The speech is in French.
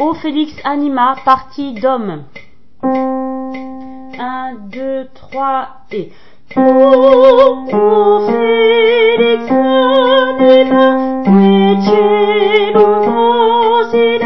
O Félix anima, partie d'homme. 1, 2, 3 et... O Félix anima, qui cielo